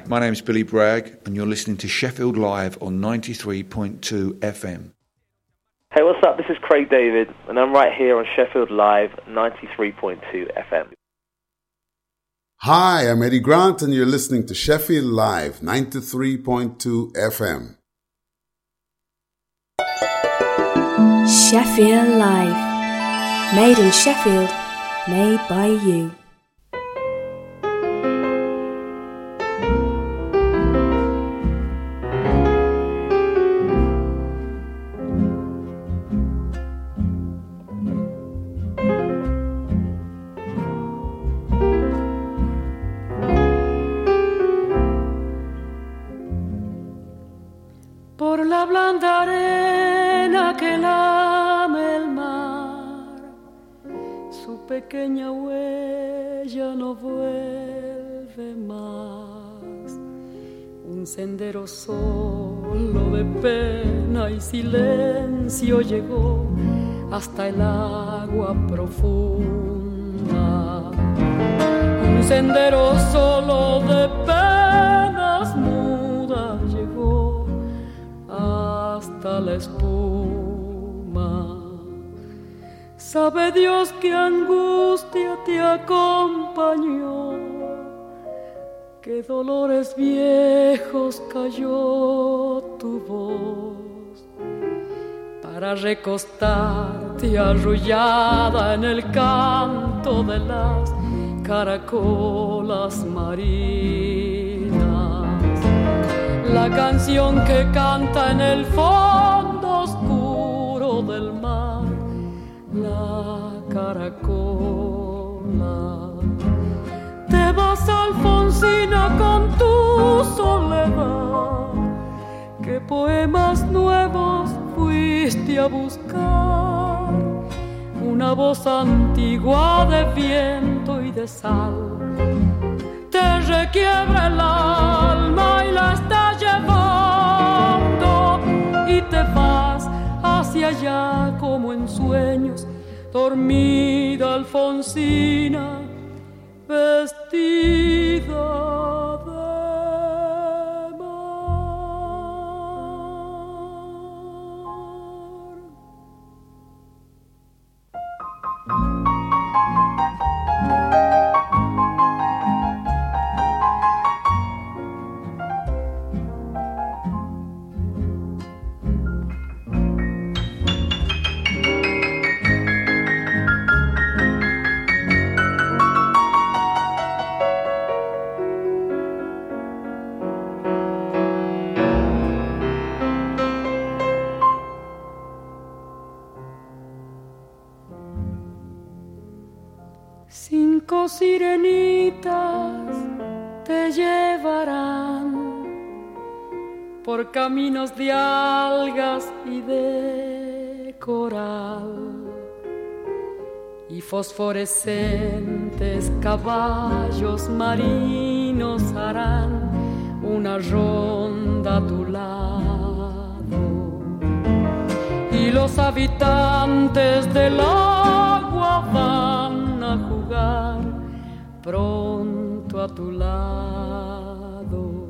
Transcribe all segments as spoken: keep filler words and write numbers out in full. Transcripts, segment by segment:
my name's Billy Bragg, and you're listening to Sheffield Live on ninety-three point two F M. Hey, what's up? This is Craig David, and I'm right here on Sheffield Live, ninety-three point two F M. Hi, I'm Eddie Grant, and you're listening to Sheffield Live, ninety-three point two F M. Sheffield Live. Made in Sheffield, made by you. Por la blanda arena que lame el mar, su pequeña huella no vuelve más. Un sendero solo de pena y silencio llegó hasta el agua profunda. Un sendero solo de penas mudas llegó hasta la espuma. Sabe Dios qué angustia te acompañó, qué dolores viejos cayó tu voz, para recostarte arrullada en el canto de las caracolas marinas. La canción que canta en el fondo oscuro del mar, la caracola. Te vas, Alfonsina, con tu soledad. ¿Qué poemas nuevos fuiste a buscar? Una voz antigua de viento y de sal te requiebra el alma y la estás llevando, y te vas hacia allá como en sueños, dormida Alfonsina, vestida de cinco sirenitas te llevarán por caminos de algas y de coral, y fosforescentes caballos marinos harán una ronda a tu lado, y los habitantes del agua van a jugar pronto a tu lado.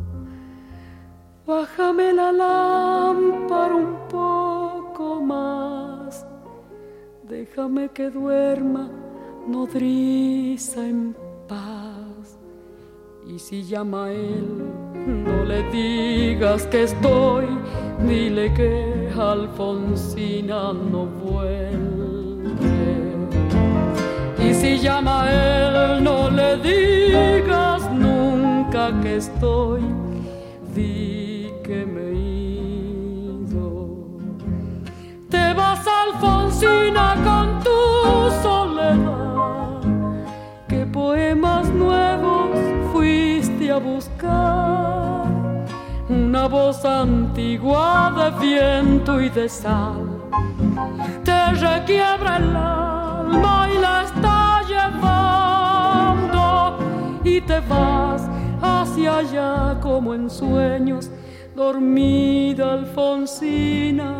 Bájame la lámpara un poco más, déjame que duerma nodriza en paz. Y si llama a él, no le digas que estoy, dile que Alfonsina no vuelve. Y si llama a él, no le digas nunca que estoy, di que me he ido. Te vas, Alfonsina, con tu soledad. ¿Qué poemas nuevos fuiste a buscar? Una voz antigua de viento y de sal te requiebra el alma y la está llevando, y te vas hacia allá como en sueños, dormida Alfonsina,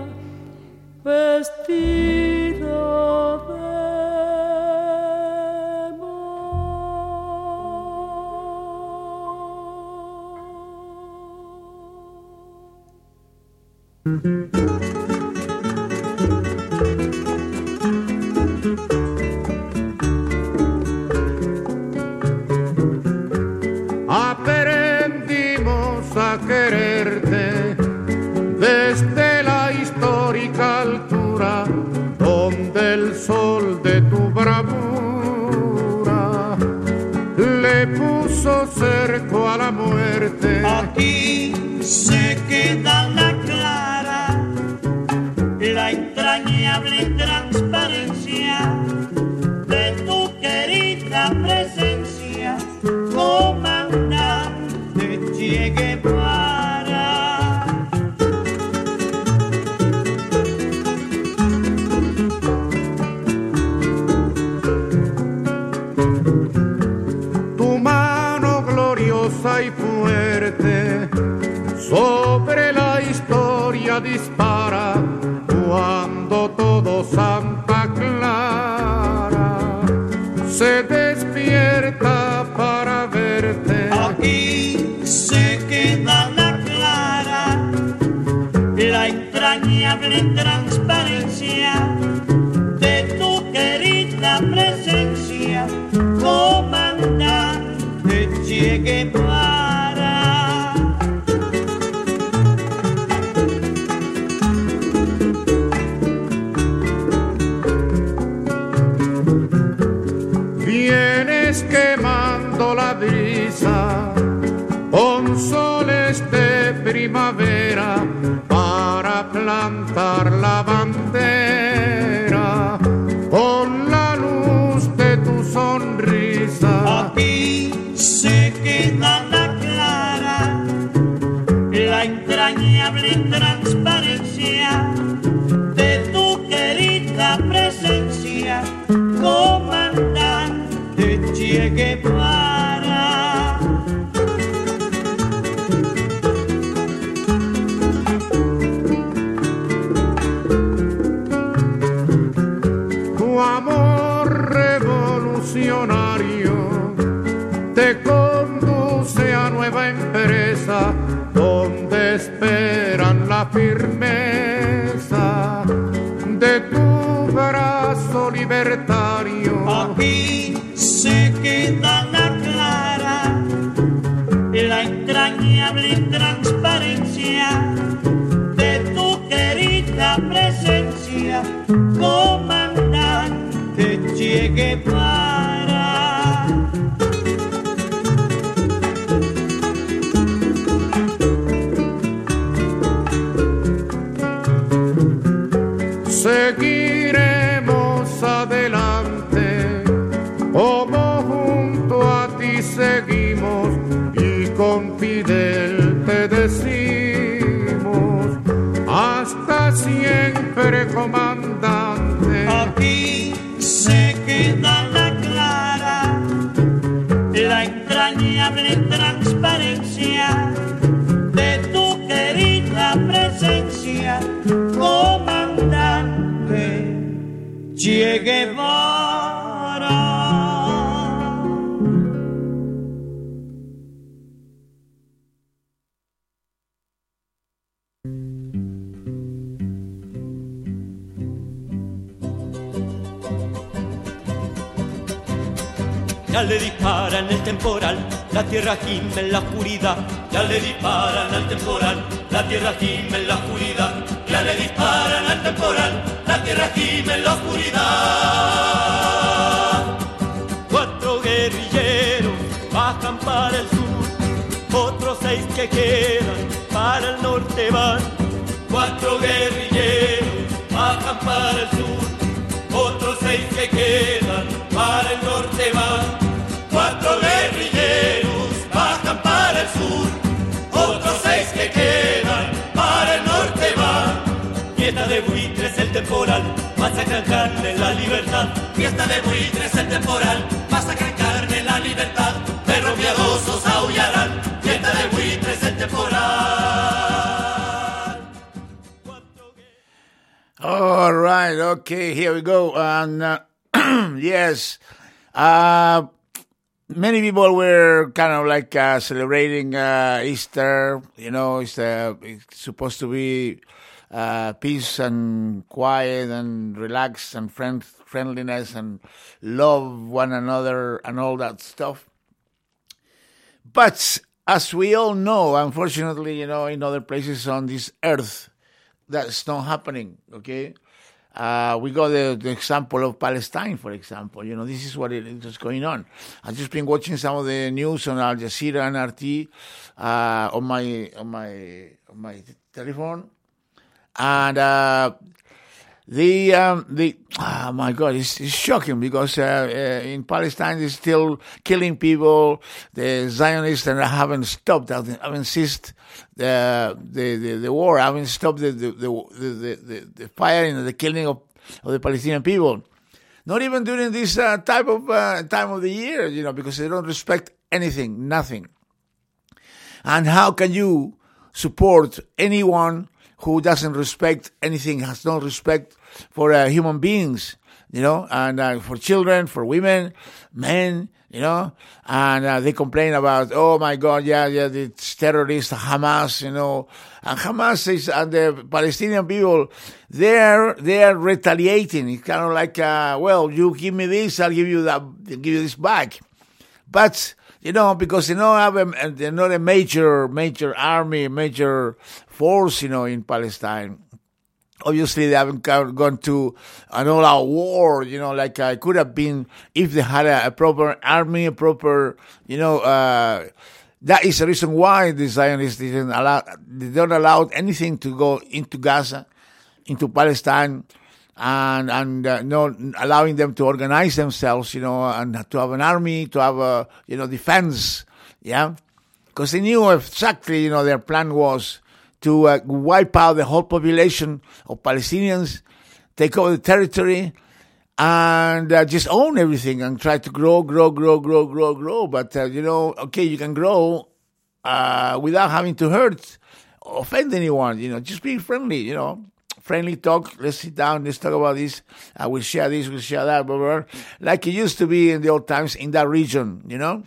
vestida de mar. Aprendimos a quererte desde la histórica altura donde el sol de tu bravura le puso cerco a la muerte. Aquí se queda la clara, la entrañable transparencia de tu querida presencia, comandante Che Guevara. Tu mano gloriosa y fuerte sobre la historia dispara cuando todo Santa Clara se despierta para verte. Aquí se queda la clara, la entrañable transparencia de tu querida presencia, comandante Che Guevara. Vienes quemando la brisa con soles de primavera para plantar la bandera con la luz de tu sonrisa. Aquí se queda la clara, la entrañable transparencia de tu querida presencia, comandante Che Guevara. Tu amor revolucionario te conduce a nueva empresa donde esperan la firmeza de tu brazo libertario. Aquí se queda la clara, la entrañable transparencia de tu querida presencia, comandante Che Guevara. Seguiremos adelante como junto a ti seguimos y con Fidel te decimos hasta siempre, comandante. Aquí se queda la clara, la entrañable transparencia de tu querida presencia, comandante Che Guevara. Ya le disparan el temporal, la tierra gime en la oscuridad. Ya le disparan al temporal, la tierra gime en la oscuridad. Ya le disparan al temporal, la tierra gime en la oscuridad. Cuatro guerrilleros bajan para el sur, otros seis que quedan para el norte van. Cuatro guerrilleros bajan para el sur, otros seis que quedan para el norte van. Cuatro guerrilleros bajan para el sur, otros seis que quedan para el norte van. Fiesta de buitres el temporal, masacran carne en la libertad. Fiesta de buitres el temporal, masacran carne en la libertad. Perros piadosos aullarán, fiesta de buitres el temporal. All right, okay, here we go. And uh, yes, uh, many people were kind of like uh, celebrating uh, Easter. You know, it's, uh, it's supposed to be uh, peace and quiet and relax and friend friendliness and love one another and all that stuff. But as we all know, unfortunately, you know, in other places on this earth, that's not happening, okay? Uh, we got the, the example of Palestine, for example. You know, this is what it is going on. I've just been watching some of the news on Al Jazeera and R T uh, on my on my on my telephone, and uh, the um, the oh my God, it's, it's shocking because uh, uh, in Palestine they're still killing people. The Zionists and haven't stopped, haven't ceased the the the, the war, haven't stopped the the the, the, the, the firing and the killing of, of the Palestinian people. Not even during this uh, type of uh, time of the year, you know, because they don't respect anything, nothing. And how can you support anyone who doesn't respect anything, has no respect for uh, human beings, you know, and uh, for children, for women, men, you know, and uh, they complain about, oh my God, yeah, yeah, it's terrorists, Hamas, you know, and Hamas is, and the Palestinian people, they're, they're retaliating. It's kind of like, uh, well, you give me this, I'll give you that, give you this back. But, you know, because they don't have a, they're not a major, major army, major force, you know, in Palestine. Obviously, they haven't gone to an all-out war, you know, like uh, it could have been if they had a, a proper army, a proper, you know, uh, that is the reason why the Zionists didn't allow, they don't allow anything to go into Gaza, into Palestine, and and uh, not allowing them to organize themselves, you know, and to have an army, to have a, you know, defense, yeah, because they knew exactly, you know, their plan was to uh, wipe out the whole population of Palestinians, take over the territory, and uh, just own everything and try to grow, grow, grow, grow, grow, grow. But, uh, you know, okay, you can grow uh, without having to hurt, offend anyone, you know, just be friendly, you know. Friendly talk, let's sit down, let's talk about this, uh, we'll share this, we'll share that, blah, blah, blah, like it used to be in the old times in that region, you know.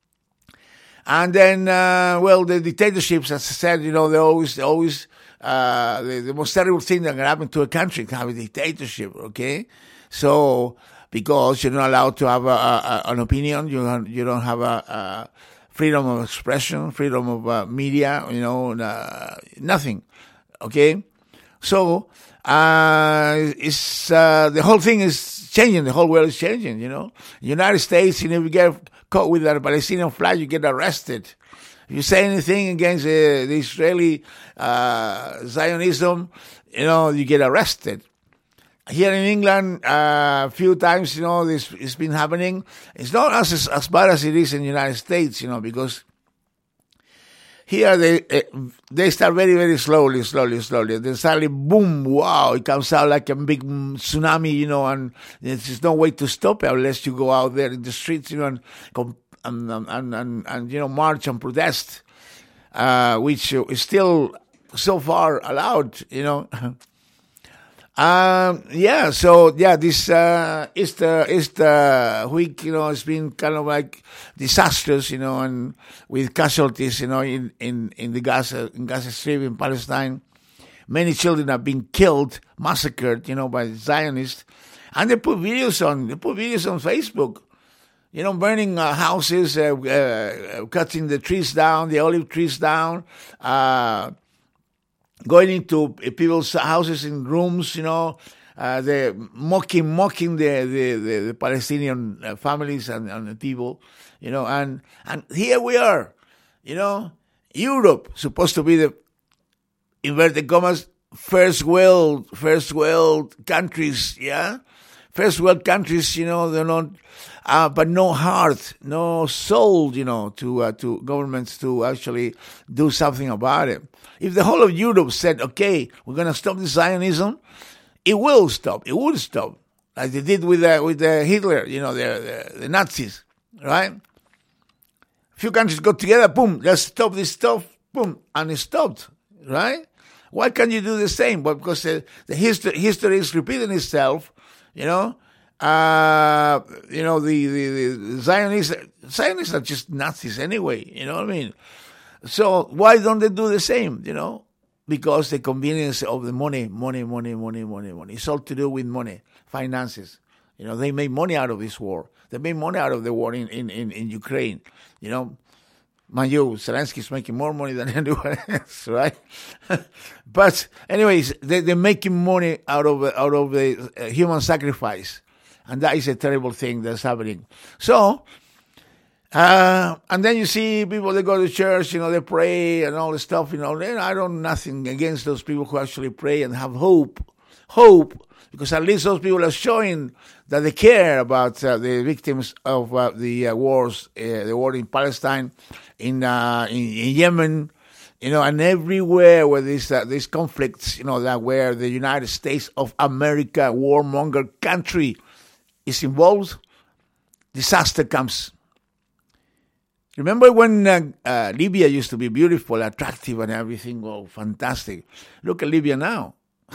And then, uh, well, the dictatorships, as I said, you know, they always, they always, uh, the, the most terrible thing that can happen to a country can have a dictatorship, okay? So, because you're not allowed to have a, a, an opinion, you don't, you don't have a, a freedom of expression, freedom of uh, media, you know, uh, nothing, okay? So, uh, it's, uh, the whole thing is changing, the whole world is changing, you know? United States, you know, if you get caught with a Palestinian flag, you get arrested. If you say anything against uh, the Israeli uh, Zionism, you know, you get arrested. Here in England, uh, a few times, you know, this it's been happening. It's not as as bad as it is in the United States, you know, because here they uh, they start very, very slowly, slowly, slowly. Then suddenly, boom, wow, it comes out like a big tsunami, you know, and there's no way to stop it unless you go out there in the streets, you know, and and and, and, and you know, march and protest, uh, which is still so far allowed, you know. Um, yeah, so, yeah, this, uh, Easter, Easter week, you know, it's been kind of like disastrous, you know, and with casualties, you know, in, in, in the Gaza, in Gaza Strip, in Palestine. Many children have been killed, massacred, you know, by the Zionists. And they put videos on, they put videos on Facebook, you know, burning uh, houses, uh, uh, cutting the trees down, the olive trees down, uh, going into people's houses in rooms, you know, uh, they mocking, mocking the, the, the, the Palestinian uh, families and, and the people, you know, and, and here we are, you know, Europe, supposed to be the, inverted commas, first world, first world countries, yeah? First world countries, you know, they're not, uh, but no heart, no soul, you know, to uh, to governments to actually do something about it. If the whole of Europe said, okay, we're going to stop the Zionism, it will stop. It would stop, like they did with uh, with uh, Hitler, you know, the, the the Nazis, right? A few countries got together, boom, let's stop this stuff, boom, and it stopped, right? Why can't you do the same? Well, because the, the history history is repeating itself. You know, uh, you know, the, the, the Zionists, Zionists are just Nazis anyway, you know what I mean? So why don't they do the same, you know? because the convenience of the money, money, money, money, money, money. It's all to do with money, finances. You know, they made money out of this war. They made money out of the war in, in, in, in Ukraine. You know, mind you, Zelensky's making more money than anyone else, right? But anyways, they, they're making money out of out of the uh, human sacrifice, and that is a terrible thing that's happening. So, uh, and then you see people that go to church, you know, they pray and all this stuff. You know, I don't nothing against those people who actually pray and have hope, hope. Because at least those people are showing that they care about uh, the victims of uh, the uh, wars, uh, the war in Palestine, in, uh, in in Yemen, you know, and everywhere where these uh, these conflicts, you know, that where the United States of America, warmonger country, is involved, disaster comes. Remember when uh, uh, Libya used to be beautiful, attractive, and everything? Oh, fantastic! Look at Libya now.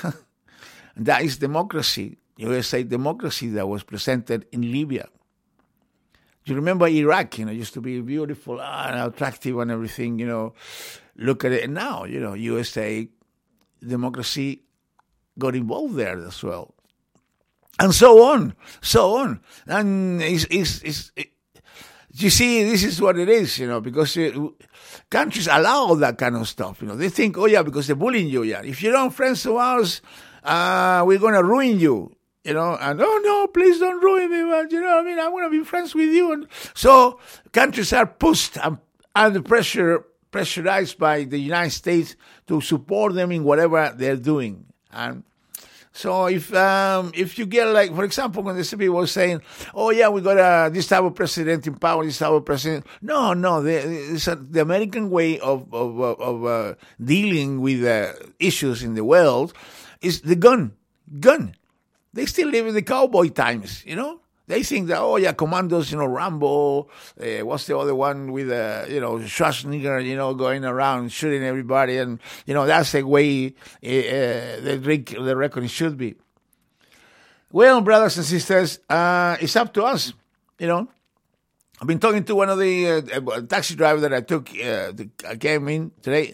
That is democracy, U S A democracy that was presented in Libya. You remember Iraq, you know, used to be beautiful ah, and attractive and everything, you know. Look at it now, you know, U S A democracy got involved there as well. And so on, so on. And it's, it's, it's, it, you see, this is what it is, you know, because it, countries allow that kind of stuff, you know. They think, oh, yeah, because they're bullying you, yeah. If you're not friends of ours, Uh, we're going to ruin you, you know, and oh no, please don't ruin me, but, you know, I mean, I want to be friends with you. And so countries are pushed under pressure, pressurized by the United States to support them in whatever they're doing. And so if um, if you get, like, for example, when the C P was saying, oh yeah, we got uh, this type of president in power, this type of president. No, no, the, it's a, the American way of, of, of uh, dealing with uh, issues in the world is the gun, gun. They still live in the cowboy times, you know. They think that, oh yeah, commandos, you know, Rambo, uh, what's the other one with, uh, you know, Schwarzenegger, you know, going around shooting everybody, and, you know, that's the way uh, the, the record should be. Well, brothers and sisters, uh, it's up to us, you know. I've been talking to one of the uh, taxi drivers that I took, uh, the, I came in today,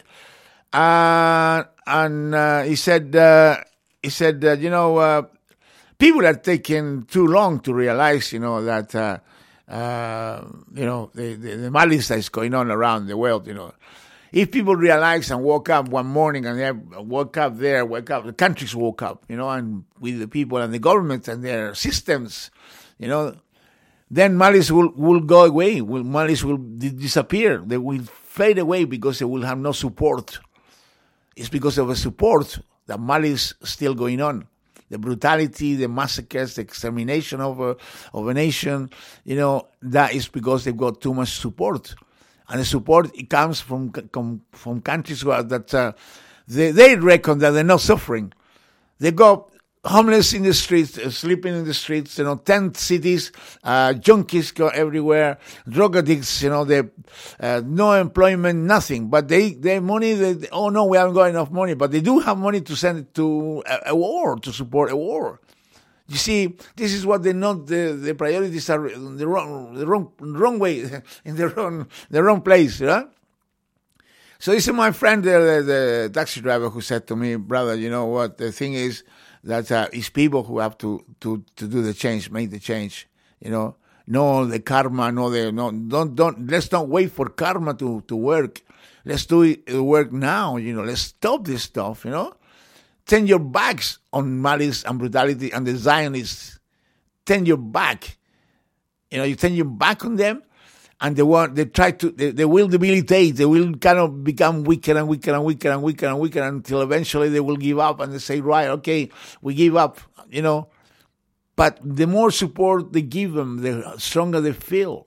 Uh, and uh, he said, uh, he said, uh, you know, uh, people are taking too long to realize, you know, that, uh, uh, you know, the, the, the malice that is going on around the world, you know. If people realize and woke up one morning and they woke up there, woke up, the countries woke up, you know, and with the people and the government and their systems, you know, then malice will, will go away. Will, malice will d- disappear. They will fade away because they will have no support. It's because of the support that malice is still going on. The brutality, the massacres, the extermination of a, of a nation, you know, that is because they've got too much support. And the support, it comes from from countries where that uh, they, they reckon that they're not suffering. They got homeless in the streets, uh, sleeping in the streets, you know, tent cities, uh, junkies go everywhere, drug addicts, you know, they, uh, no employment, nothing. But they, they money, they, oh no, we haven't got enough money, but they do have money to send it to a, a war, to support a war. You see, this is what they not, the, the priorities are in the wrong, the wrong, wrong way, in the wrong, the wrong place, you know? So this is my friend, the, the, the taxi driver, who said to me, brother, you know what, the thing is, that uh, it's people who have to, to, to do the change, make the change, you know. No the karma, no the no don't don't let's not wait for karma to, to work. Let's do it work now, you know. Let's stop this stuff, you know. Turn your backs on malice and brutality and the Zionists. Turn your back. You know, you turn your back on them, and they want they try to they, they will debilitate, they will kind of become weaker and weaker and weaker and weaker and weaker until eventually they will give up and they say, right, okay, we give up, you know. But the more support they give them, the stronger they feel.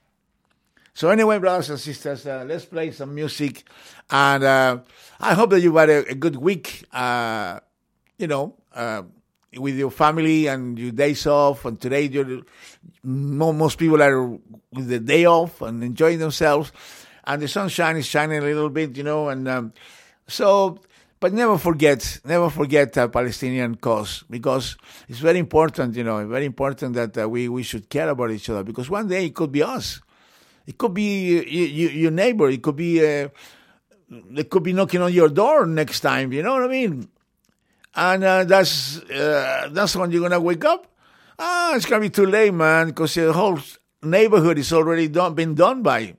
So anyway, brothers and sisters, uh, let's play some music, and uh, I hope that you had a, a good week, uh, you know, uh, with your family and your days off, and today you're, most people are with the day off and enjoying themselves, and the sunshine is shining a little bit, you know, and um, so, but never forget, never forget the Palestinian cause, because it's very important, you know, very important that uh, we, we should care about each other, because one day it could be us. It could be you, you, your neighbor. It could be uh, they could be knocking on your door next time. You know what I mean? And uh, that's uh, that's when you're gonna wake up. Ah, it's gonna be too late, man, because the whole neighborhood is already done, been done by.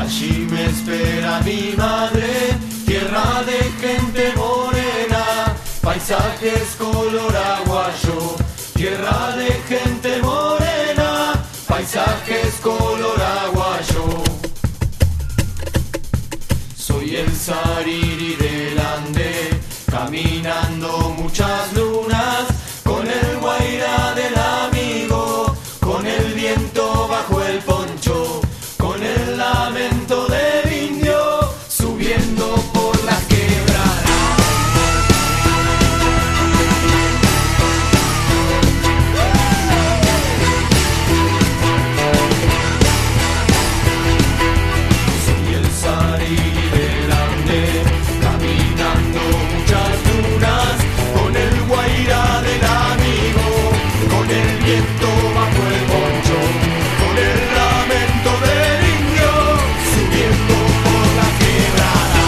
Allí me espera mi madre, tierra de gente morena, paisajes color aguayo. Tierra de gente morena, paisajes color aguayo. Soy el Sariri del Ande, caminando muchas lunas, con el guairá del amigo, con el viento bajo el poncho, con el lamento del indio, subiendo por las quebradas. Soy el Sariri del Ande, caminando muchas lunas, con el guairá del amigo, con el viento bajo el poncho, con el lamento del indio, subiendo por la quebrada.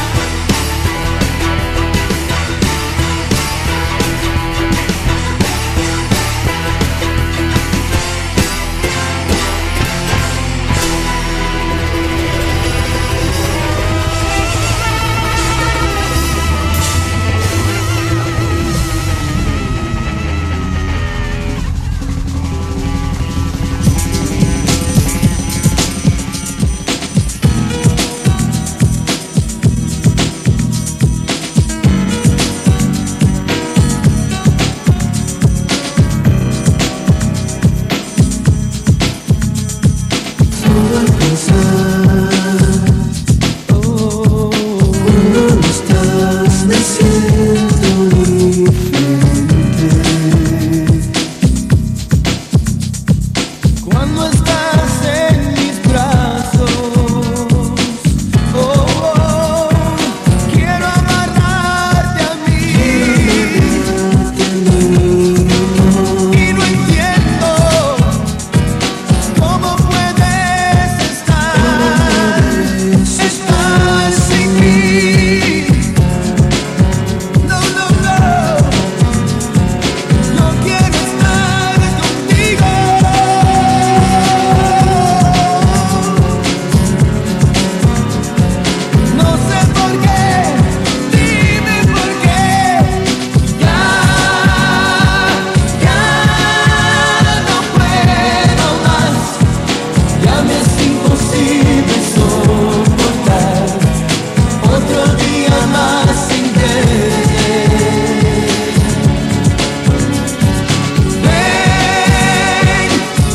Cuando estás en mis brazos, oh, oh, quiero amarrarte a mí, y no entiendo cómo puedes estar, estar sin mí. No, no, no, no quiero estar contigo. No sé por qué, dime por qué. Ya, ya no puedo más. Ya me es imposible soportar otro día más sin verte. Ven,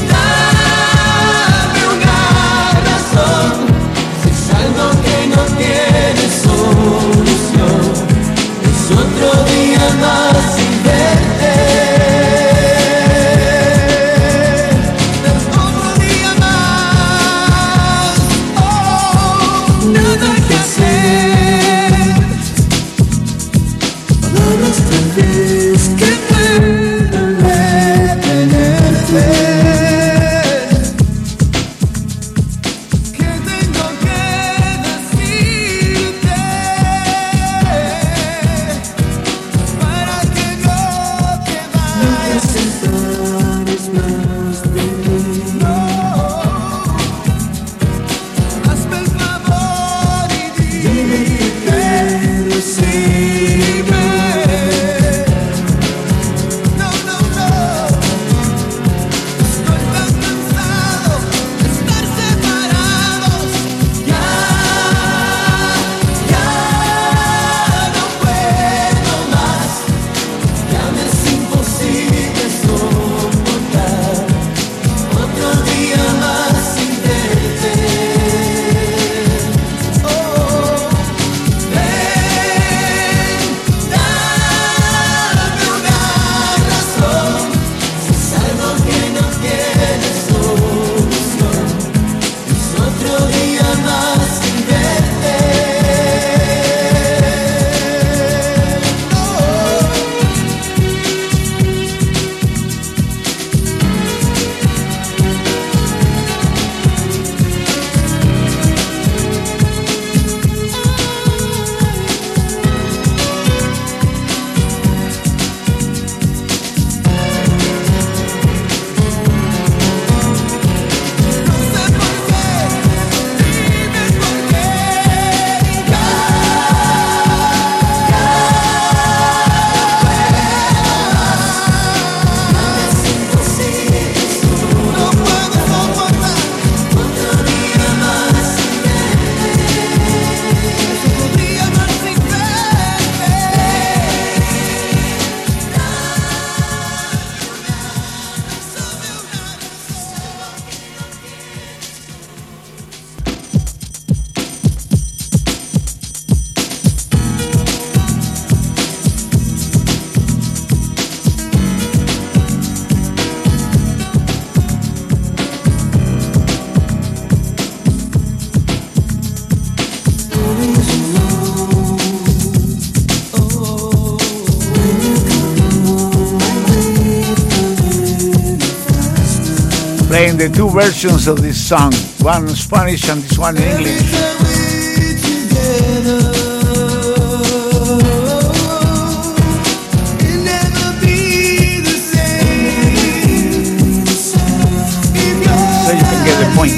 dame una razón. Si es algo que no tiene solución, es otro día más sin verte. Es otro día más. Oh, nada que hacer. Palabras tal vez que puedan detenerte. Que tengo que decirte para que no te vayas. No te separes más de mí. No, hazme el favor playing the two versions of this song, one in Spanish and this one in English. So you can get the point.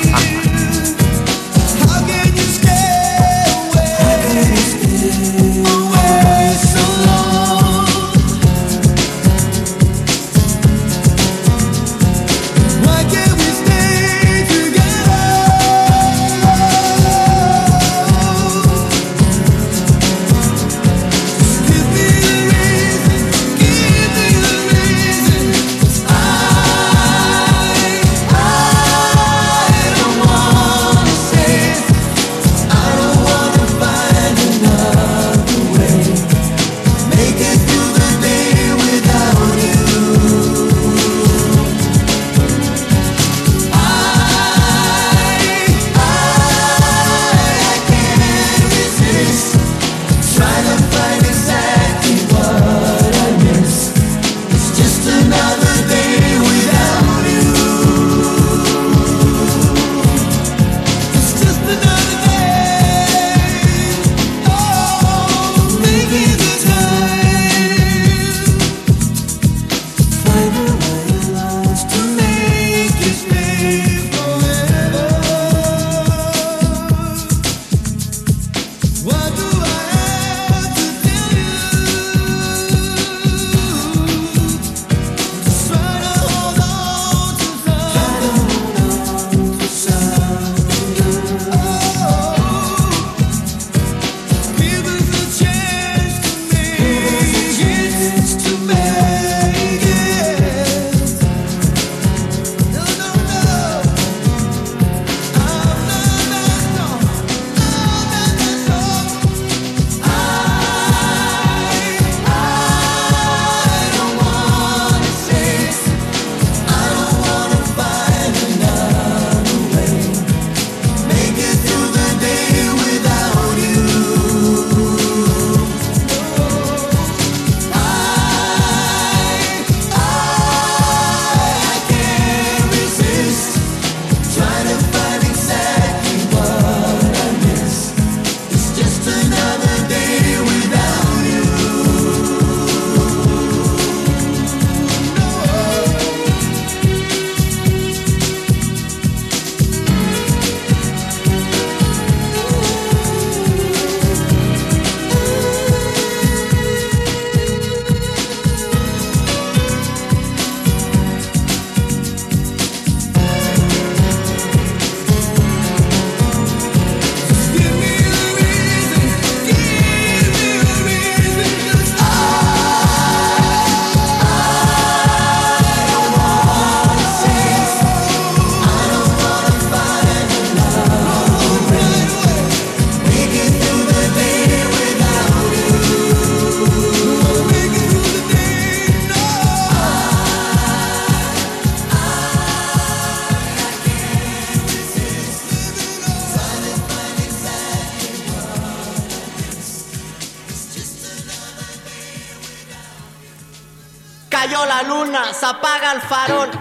Cayó la luna, se apaga el farol.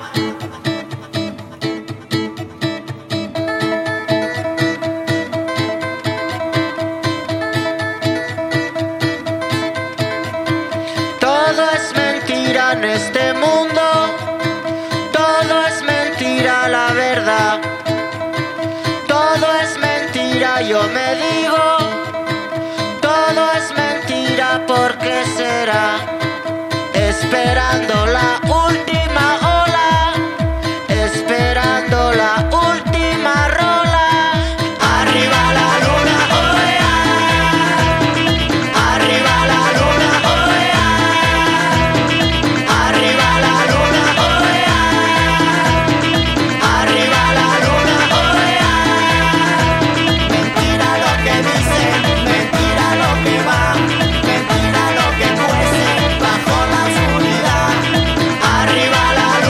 Todo es mentira en este mundo, todo es mentira la verdad. Todo es mentira, yo me digo, todo es mentira, ¿por qué será? Esperando la última ola, esperando la última rola. Arriba la luna, oh yeah. Arriba la luna, oh yeah. Arriba la luna, oh yeah. Arriba la luna, oh yeah. Mentira lo que dicen, mentira lo que va, mentira lo que cuece bajo la oscuridad. Arriba la luna.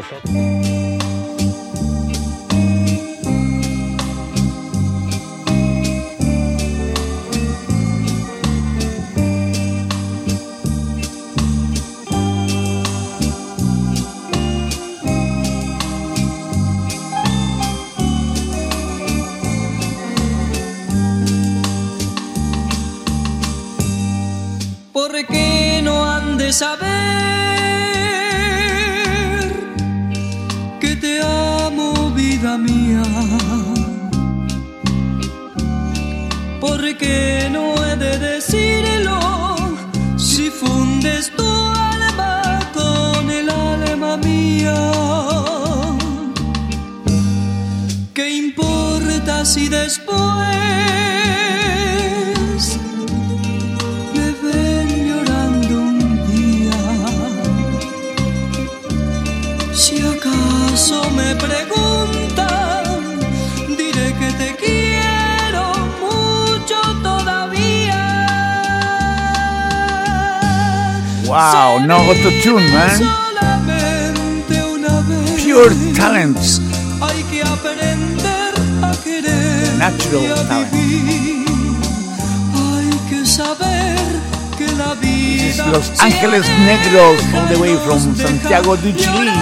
nosotros. ¿Por qué no han de saber que te amo, vida mía? ¿Por qué no he de decirlo si fundes tu alma con el alma mía? ¿Qué importa si después me preguntan, diré que te quiero mucho todavía. Wow, no auto-tune, man. Solamente una vez. Pure talents. Hay que aprender a querer. Natural y a talent. vivir. Hay que saber que la vida. Los Ángeles Negros, all the way from Santiago de Chile.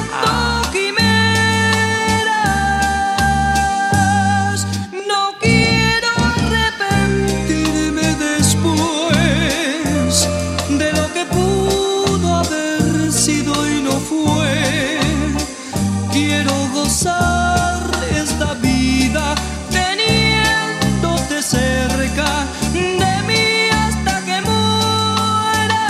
Esta vida teniéndote cerca de mí hasta que muera.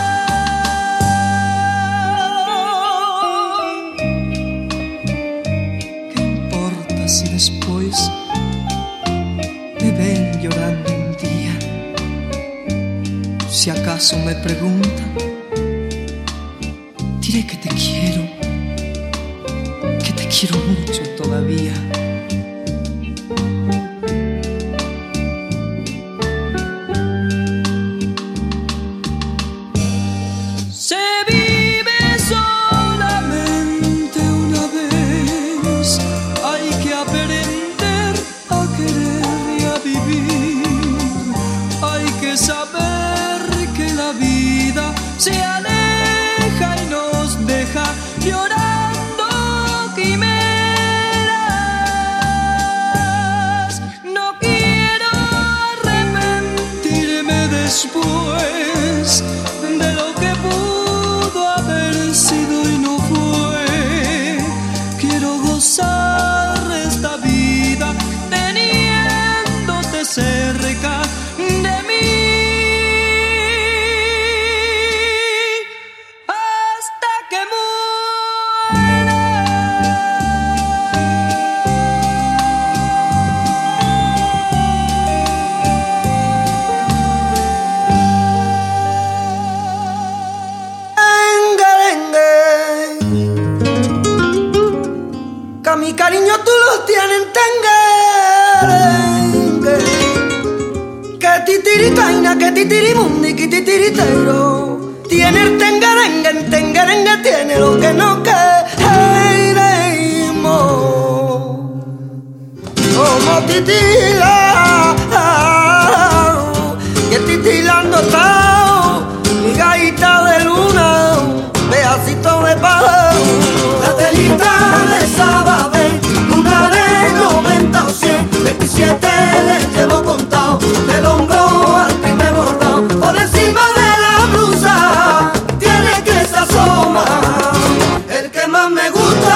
¿Qué importa si después me ven llorando un día? Si acaso me preguntan, diré que te quiero. Quiero mucho todavía. Se vive solamente una vez. Hay que aprender a querer y a vivir. Hay que saber que la vida se aleja y nos deja llorar. Después de lo que pudo haber sido y no fue, quiero gozar esta vida teniéndote cerca de mí hasta que mi cariño tú lo tienes en tengerengue. Que titiritaina, que titirimundi, que titiritero. Tiene el tengerengue, en tengerengue tiene lo que no queremos. Como titila, que titilando está mi gaita de luna, pedacito de pájaro. La telita de Sabadell, una de noventa o cien, veintisiete les llevo contado, del hombro al primer bordado, por encima de la blusa, tiene que se asoma, el que más me gusta.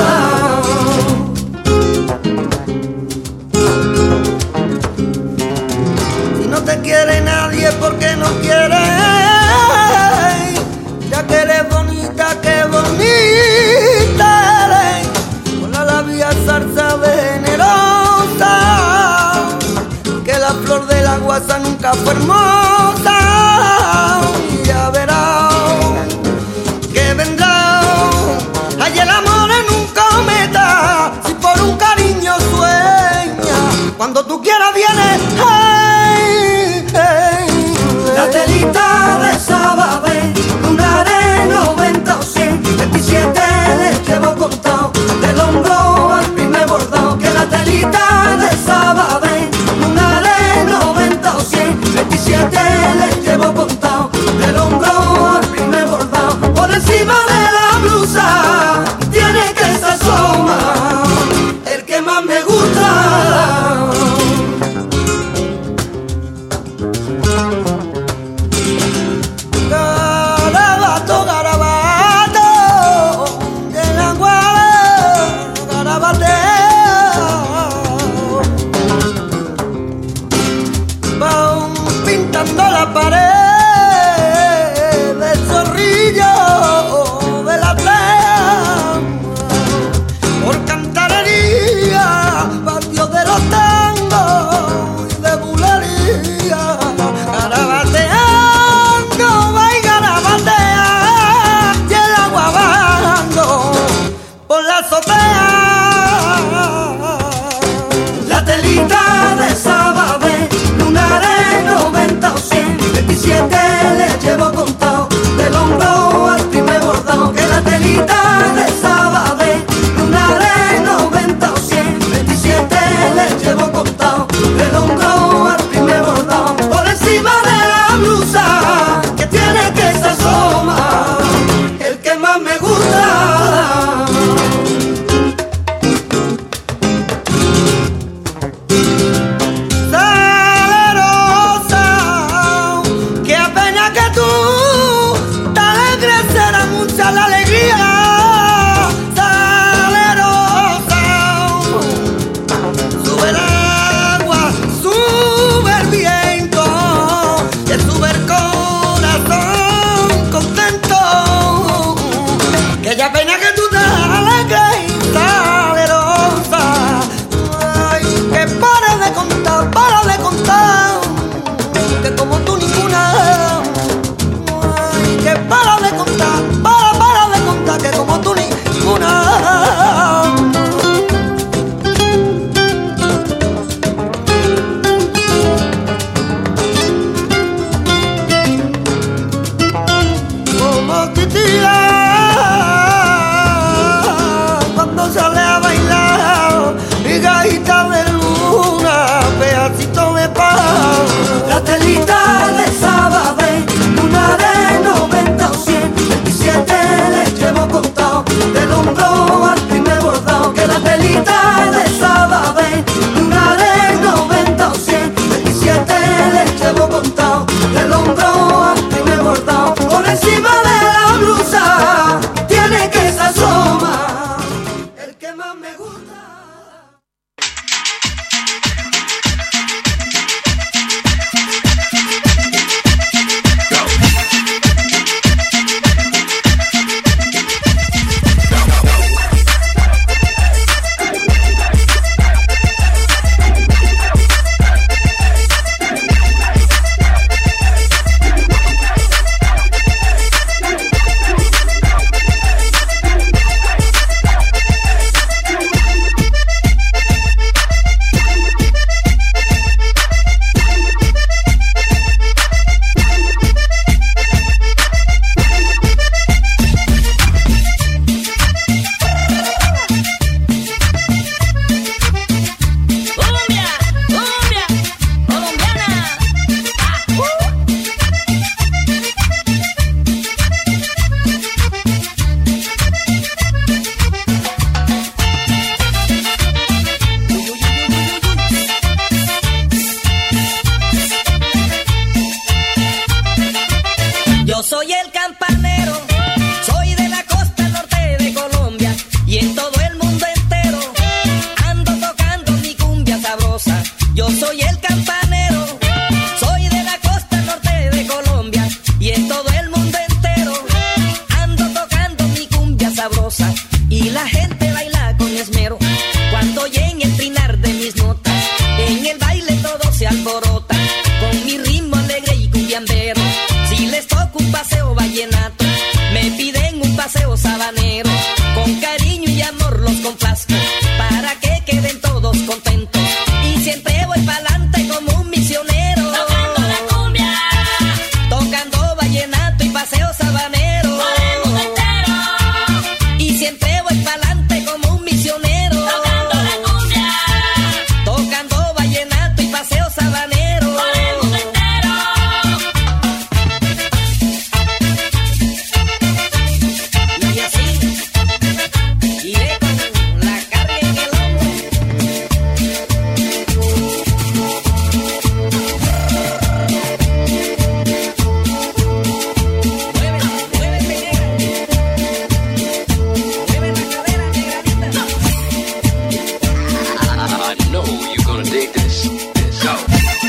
Si no te quiere nadie, porque no quiere, ya que eres bonita, que bonita eres, con la labia zarza venerosa, que la flor de la guasa nunca fue hermosa. Y ya verás que vendrá, hay el amor en un cometa, si por un cariño sueña, cuando tú quieras viene. Hey, hey, la telita de Sabadell, una de noventa o cien, veintisiete de soy el campanero, soy de la costa norte de Colombia y en todo el mundo entero ando tocando mi cumbia sabrosa. Yo soy el campanero, soy de la costa norte de Colombia y en todo el mundo entero ando tocando mi cumbia sabrosa. Y la gente baila con esmero cuando oyen el trinar de mis notas. En el baile todo se alborota con mi ritmo alegre y cumbiambero. Si les toco un paseo vallenato, me piden un paseo sabanero. Con cariño y amor los complazco para que queden todos contentos. Y siempre voy pa'lante como un misionero, tocando la cumbia, tocando vallenato y paseo sabanero. Por el mundo entero. Y siempre voy pa'lante como un misionero, tocando la cumbia, tocando vallenato y paseo sabanero. Por el mundo entero. Y así iré con la carga en el hombro. I know you're gonna dig this. This go.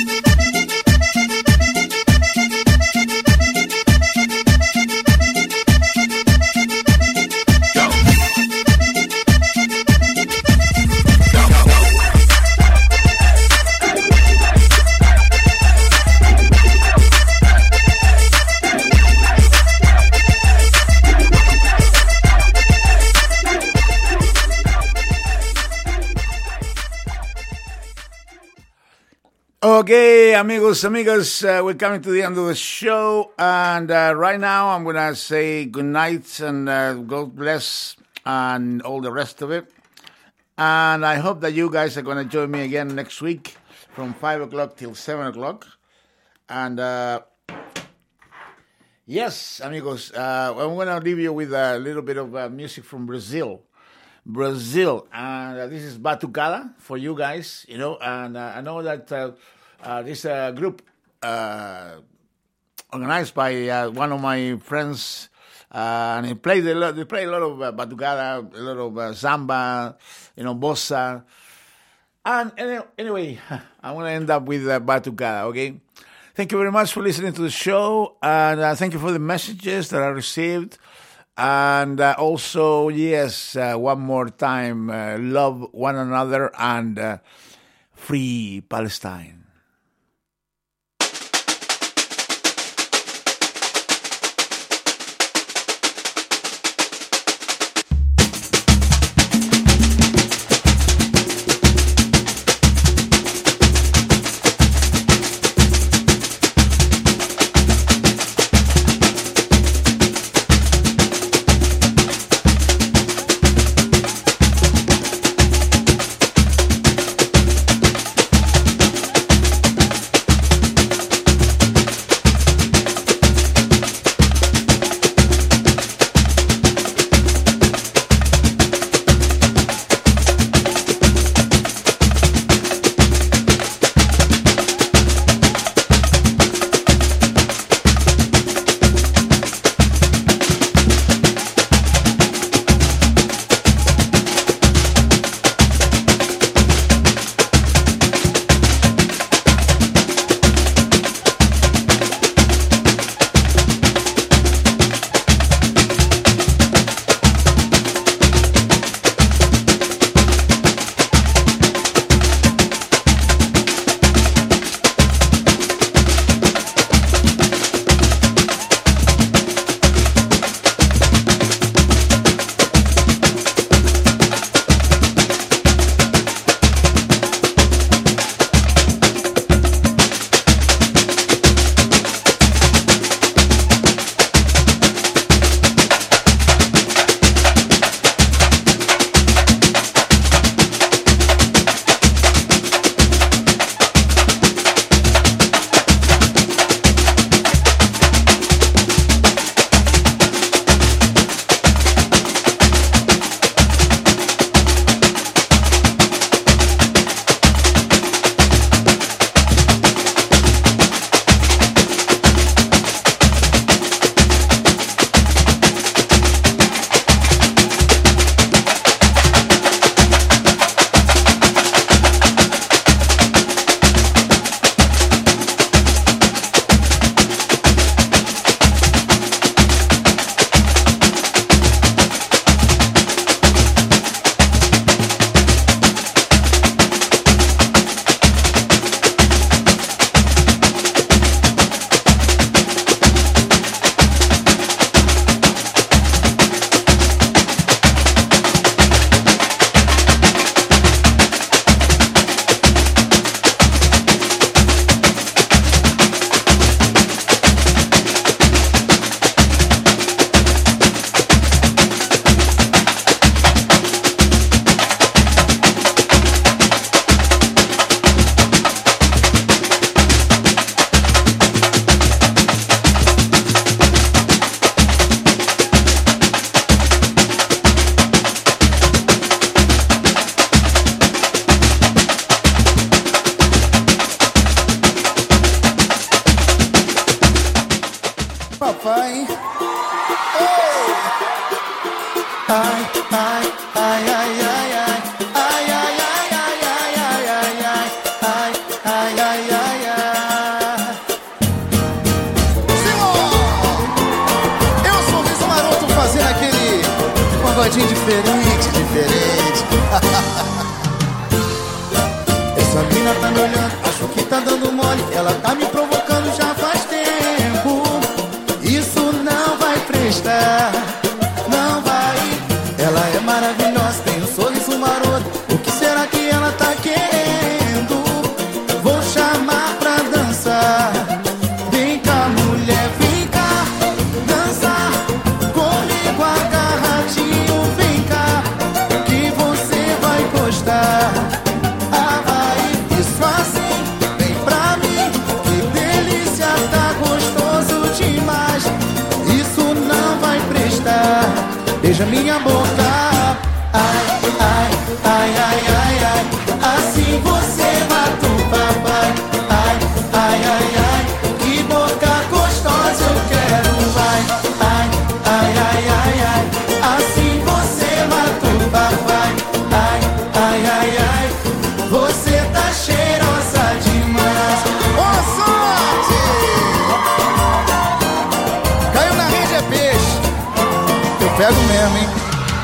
Okay, amigos, amigos, uh, we're coming to the end of the show, and uh, right now I'm gonna say good night and uh, God bless and all the rest of it. And I hope that you guys are gonna join me again next week from five o'clock till seven o'clock. And uh, yes, amigos, uh, I'm gonna leave you with a little bit of uh, music from Brazil. Brazil, and uh, this is Batucada for you guys, you know, and uh, I know that uh, uh, this uh, group uh, organized by uh, one of my friends, uh, and he played a lot, they play a lot of uh, Batucada, a lot of uh, Samba, you know, Bossa, and any, anyway, I'm going to end up with uh, Batucada, okay? Thank you very much for listening to the show, and uh, thank you for the messages that I received. And uh, also, yes, uh, one more time, uh, love one another and uh, free Palestine. Ai, ai, ai, ai, ai, ai. Ai, ai, ai, ai, ai, ai, ai, ai. Ai, ai, ai, ai, ai. Eu sou o Sorriso Maroto fazendo aquele pagodinho diferente, diferente. Essa mina tá me olhando, acho que tá dando mole. Ela tá me provocando já faz tempo. Isso não vai prestar, não vai. Ela é maravilhosa, tem um sorriso maroto. O que será que ela tá querendo? Vou chamar pra dançar. Vem cá, mulher, vem cá dançar comigo agarradinho. Vem cá, que você vai gostar. Ah, vai, isso assim, vem pra mim. Que delícia, tá gostoso demais. Isso não vai prestar. Beija minha boca. Ai, ai, ai, ai, ai, ai. Assim você mata o papai. Ai, ai, ai, ai. Que boca gostosa eu quero, vai. Ai, ai, ai, ai, ai. Assim você mata o papai. Ai, ai, ai, ai. Você tá cheirosa demais. Ô, sorte! Caiu na rede é peixe. Eu pego mesmo, hein?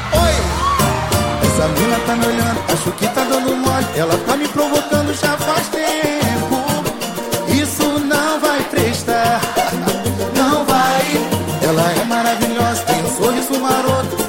Essa mina tá me olhando, acho que tá dando mole. Ela tá me provocando já faz tempo. Isso não vai prestar, não vai. Ela é maravilhosa, tem um sorriso maroto.